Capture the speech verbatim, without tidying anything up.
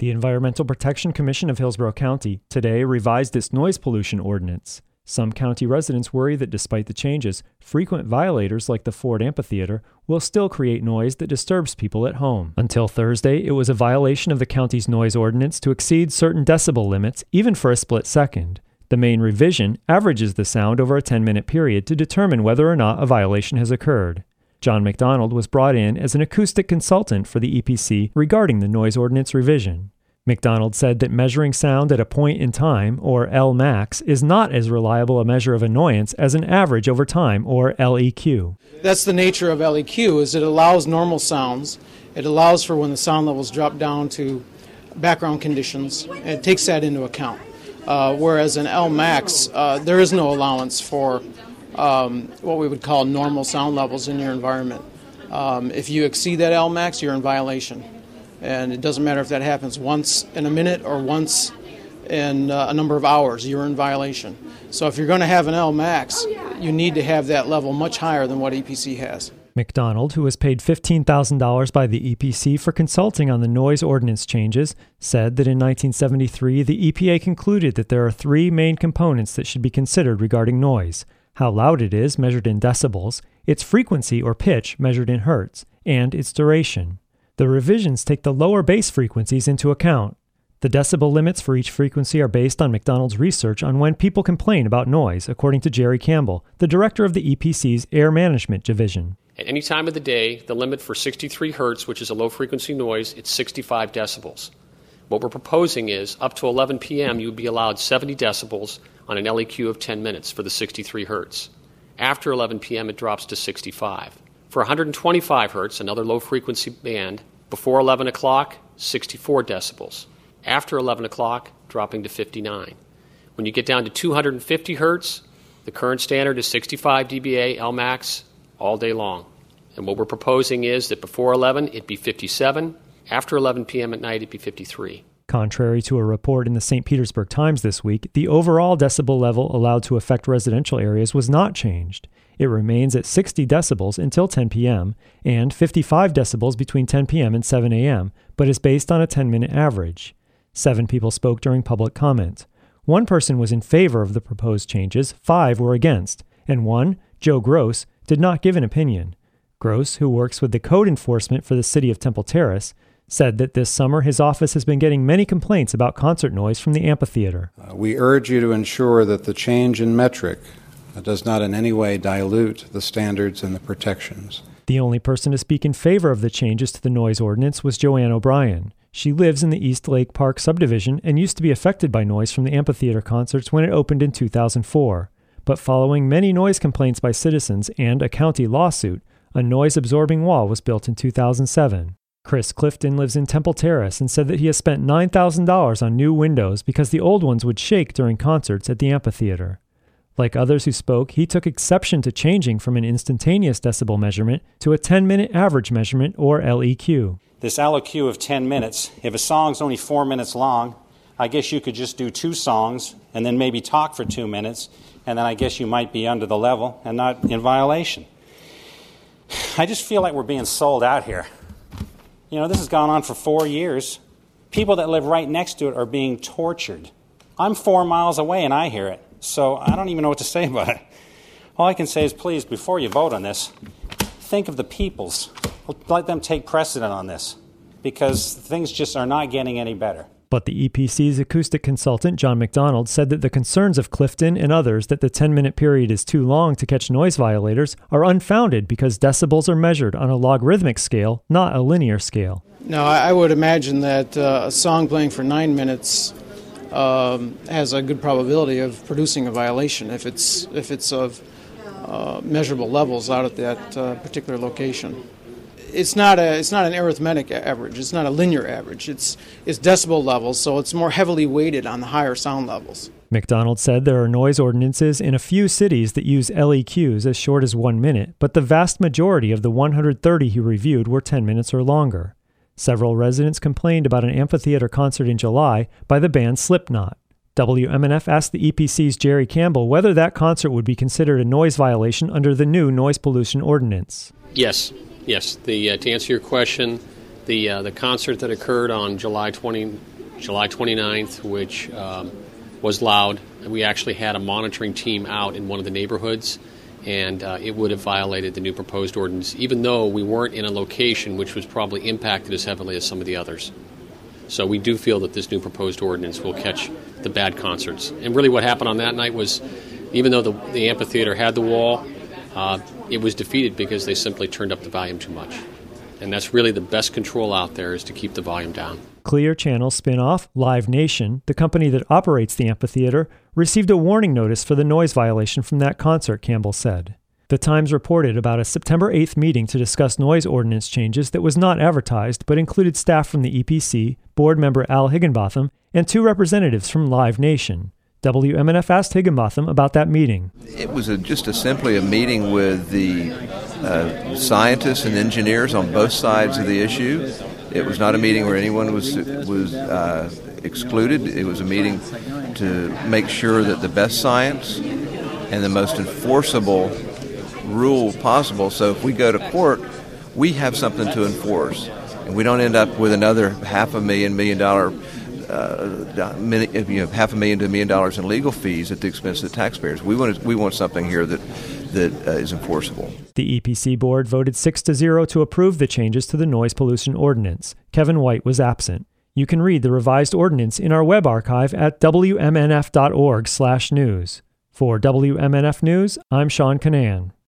The Environmental Protection Commission of Hillsborough County today revised its noise pollution ordinance. Some county residents worry that despite the changes, frequent violators like the Ford Amphitheater will still create noise that disturbs people at home. Until Thursday, it was a violation of the county's noise ordinance to exceed certain decibel limits, even for a split second. The main revision averages the sound over a ten-minute period to determine whether or not a violation has occurred. John McDonald was brought in as an acoustic consultant for the E P C regarding the noise ordinance revision. McDonald said that measuring sound at a point in time, or L max, is not as reliable a measure of annoyance as an average over time, or L E Q. That's the nature of L E Q, is it allows normal sounds. It allows for when the sound levels drop down to background conditions, and it takes that into account. Uh, whereas in L max, uh, there is no allowance for um, what we would call normal sound levels in your environment. Um, if you exceed that L max, you're in violation. And it doesn't matter if that happens once in a minute or once in uh, a number of hours, you're in violation. So if you're going to have an L max, you need to have that level much higher than what E P C has. McDonald, who was paid fifteen thousand dollars by the E P C for consulting on the noise ordinance changes, said that in nineteen seventy-three the E P A concluded that there are three main components that should be considered regarding noise: how loud it is, measured in decibels, its frequency or pitch, measured in hertz, and its duration. The revisions take the lower base frequencies into account. The decibel limits for each frequency are based on McDonald's research on when people complain about noise, according to Jerry Campbell, the director of the E P C's Air Management Division. At any time of the day, the limit for sixty-three hertz, which is a low-frequency noise, it's sixty-five decibels. What we're proposing is up to eleven p.m. you would be allowed seventy decibels on an L E Q of ten minutes for the sixty-three hertz. After eleven p.m. it drops to sixty-five. For one hundred twenty-five hertz, another low-frequency band, before eleven o'clock, sixty-four decibels. After eleven o'clock, dropping to fifty-nine. When you get down to two hundred fifty hertz, the current standard is sixty-five decibels L max all day long. And what we're proposing is that before eleven, it'd be fifty-seven. After eleven p.m. at night, it'd be fifty-three. Contrary to a report in the Saint Petersburg Times this week, the overall decibel level allowed to affect residential areas was not changed. It remains at sixty decibels until ten p.m. and fifty-five decibels between ten p.m. and seven a.m., but is based on a ten-minute average. Seven people spoke during public comment. One person was in favor of the proposed changes, five were against, and one, Joe Gross, did not give an opinion. Gross, who works with the code enforcement for the city of Temple Terrace, said that this summer his office has been getting many complaints about concert noise from the amphitheater. Uh, we urge you to ensure that the change in metric does not in any way dilute the standards and the protections. The only person to speak in favor of the changes to the noise ordinance was Joanne O'Brien. She lives in the East Lake Park subdivision and used to be affected by noise from the amphitheater concerts when it opened in two thousand four. But following many noise complaints by citizens and a county lawsuit, a noise-absorbing wall was built in two thousand seven. Chris Clifton lives in Temple Terrace and said that he has spent nine thousand dollars on new windows because the old ones would shake during concerts at the amphitheater. Like others who spoke, he took exception to changing from an instantaneous decibel measurement to a ten-minute average measurement, or L E Q. This L E Q of ten minutes, if a song's only four minutes long, I guess you could just do two songs and then maybe talk for two minutes, and then I guess you might be under the level and not in violation. I just feel like we're being sold out here. You know, this has gone on for four years. People that live right next to it are being tortured. I'm four miles away and I hear it, so I don't even know what to say about it. All I can say is, please, before you vote on this, think of the peoples. Let them take precedent on this, because things just are not getting any better. But the E P C's acoustic consultant, John McDonald, said that the concerns of Clifton and others that the ten-minute period is too long to catch noise violators are unfounded because decibels are measured on a logarithmic scale, not a linear scale. Now, I would imagine that uh, a song playing for nine minutes um, has a good probability of producing a violation if it's if it's of uh, measurable levels out at that uh, particular location. It's not a it's not an arithmetic average. It's not a linear average. It's it's decibel levels, so it's more heavily weighted on the higher sound levels. McDonald said there are noise ordinances in a few cities that use L E Qs as short as one minute, but the vast majority of the one hundred thirty he reviewed were ten minutes or longer. Several residents complained about an amphitheater concert in July by the band Slipknot. W M N F asked the E P C's Jerry Campbell whether that concert would be considered a noise violation under the new noise pollution ordinance. Yes. Yes, the, uh, to answer your question, The uh, the concert that occurred on July twentieth, July twenty-ninth, which um, was loud, we actually had a monitoring team out in one of the neighborhoods, and uh, it would have violated the new proposed ordinance, even though we weren't in a location which was probably impacted as heavily as some of the others. So we do feel that this new proposed ordinance will catch the bad concerts. And really what happened on that night was, even though the, the amphitheater had the wall, uh, it was defeated because they simply turned up the volume too much. And that's really the best control out there, is to keep the volume down. Clear Channel spin-off Live Nation, the company that operates the amphitheater, received a warning notice for the noise violation from that concert, Campbell said. The Times reported about a September eighth meeting to discuss noise ordinance changes that was not advertised but included staff from the E P C, board member Al Higginbotham, and two representatives from Live Nation. W M N F asked Higginbotham about that meeting. It was a, just a, simply a meeting with the uh, scientists and engineers on both sides of the issue. It was not a meeting where anyone was was uh, excluded. It was a meeting to make sure that the best science and the most enforceable rule possible. So if we go to court, we have something to enforce, and we don't end up with another half a million, million dollar, uh, you know, half a million to a million dollars in legal fees at the expense of the taxpayers. We want we want something here that that uh, is enforceable. The E P C board voted six to zero to approve the changes to the noise pollution ordinance. Kevin White was absent. You can read the revised ordinance in our web archive at w m n f dot org slash news. For W M N F News, I'm Sean Canan.